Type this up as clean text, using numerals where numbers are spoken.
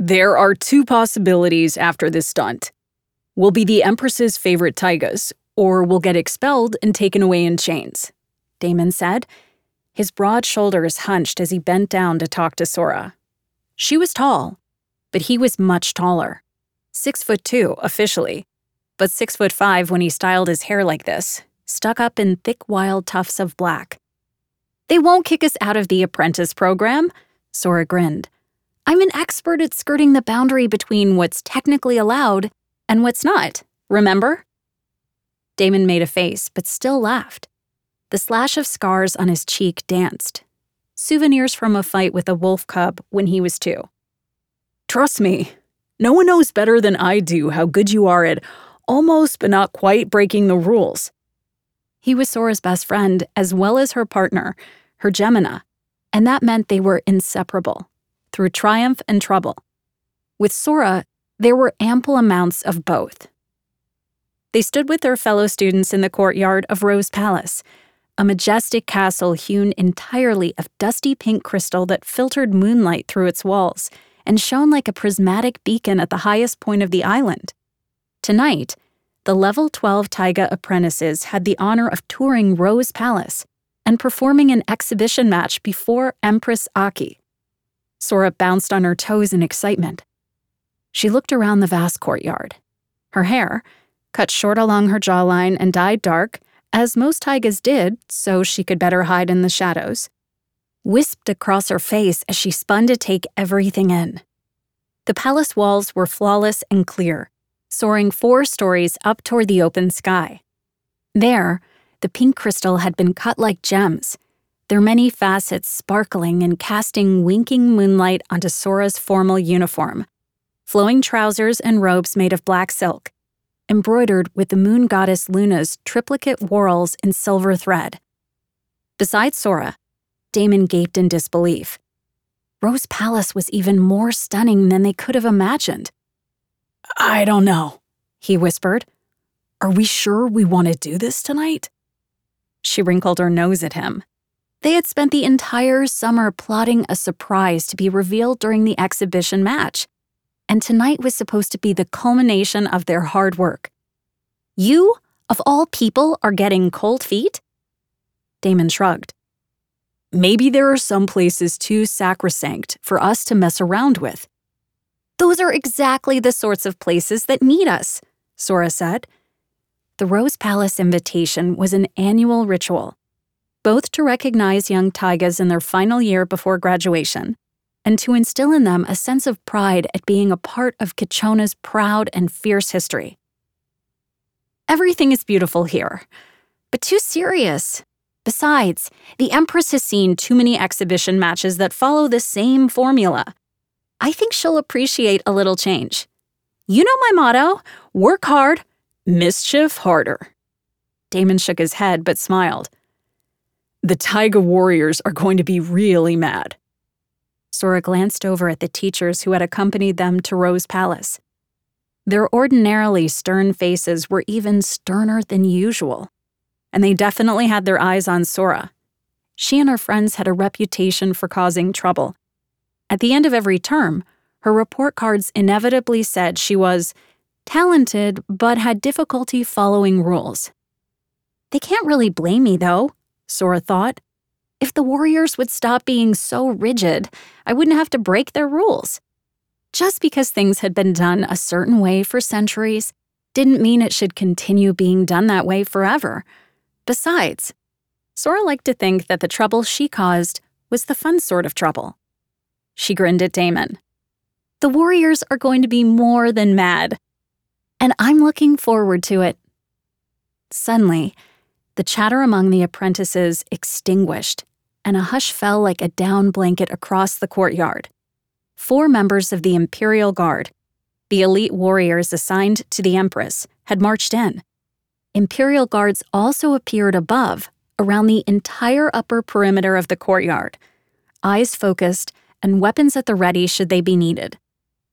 There are two possibilities after this stunt. We'll be the Empress's favorite taigas, or we'll get expelled and taken away in chains, Damon said. His broad shoulders hunched as he bent down to talk to Sora. She was tall, but he was much taller. 6'2" officially, but 6'5" when he styled his hair like this, stuck up in thick wild tufts of black. They won't kick us out of the apprentice program, Sora grinned. I'm an expert at skirting the boundary between what's technically allowed and what's not, remember? Damon made a face, but still laughed. The slash of scars on his cheek danced. Souvenirs from a fight with a wolf cub when he was 2. Trust me, no one knows better than I do how good you are at almost but not quite breaking the rules. He was Sora's best friend as well as her partner, her Gemina, and that meant they were inseparable, through triumph and trouble. With Sora, there were ample amounts of both. They stood with their fellow students in the courtyard of Rose Palace, a majestic castle hewn entirely of dusty pink crystal that filtered moonlight through its walls and shone like a prismatic beacon at the highest point of the island. Tonight, the Level 12 Taiga apprentices had the honor of touring Rose Palace and performing an exhibition match before Empress Aki. Sora bounced on her toes in excitement. She looked around the vast courtyard. Her hair, cut short along her jawline and dyed dark, as most taigas did so she could better hide in the shadows, wisped across her face as she spun to take everything in. The palace walls were flawless and clear, soaring 4 stories up toward the open sky. There, the pink crystal had been cut like gems, their many facets sparkling and casting winking moonlight onto Sora's formal uniform, flowing trousers and robes made of black silk, embroidered with the moon goddess Luna's triplicate whorls in silver thread. Besides Sora, Damon gaped in disbelief. Rose Palace was even more stunning than they could have imagined. I don't know, he whispered. Are we sure we want to do this tonight? She wrinkled her nose at him. They had spent the entire summer plotting a surprise to be revealed during the exhibition match, and tonight was supposed to be the culmination of their hard work. You, of all people, are getting cold feet? Damon shrugged. Maybe there are some places too sacrosanct for us to mess around with. Those are exactly the sorts of places that need us, Sora said. The Rose Palace invitation was an annual ritual, both to recognize young taigas in their final year before graduation, and to instill in them a sense of pride at being a part of Kachona's proud and fierce history. Everything is beautiful here, but too serious. Besides, the Empress has seen too many exhibition matches that follow the same formula. I think she'll appreciate a little change. You know my motto, work hard, mischief harder. Damon shook his head but smiled. The Taiga warriors are going to be really mad. Sora glanced over at the teachers who had accompanied them to Rose Palace. Their ordinarily stern faces were even sterner than usual, and they definitely had their eyes on Sora. She and her friends had a reputation for causing trouble. At the end of every term, her report cards inevitably said she was talented but had difficulty following rules. They can't really blame me, though, Sora thought. If the warriors would stop being so rigid, I wouldn't have to break their rules. Just because things had been done a certain way for centuries didn't mean it should continue being done that way forever. Besides, Sora liked to think that the trouble she caused was the fun sort of trouble. She grinned at Damon. The warriors are going to be more than mad, and I'm looking forward to it. Suddenly, the chatter among the apprentices extinguished, and a hush fell like a down blanket across the courtyard. 4 members of the Imperial Guard, the elite warriors assigned to the Empress, had marched in. Imperial Guards also appeared above, around the entire upper perimeter of the courtyard, eyes focused and weapons at the ready should they be needed.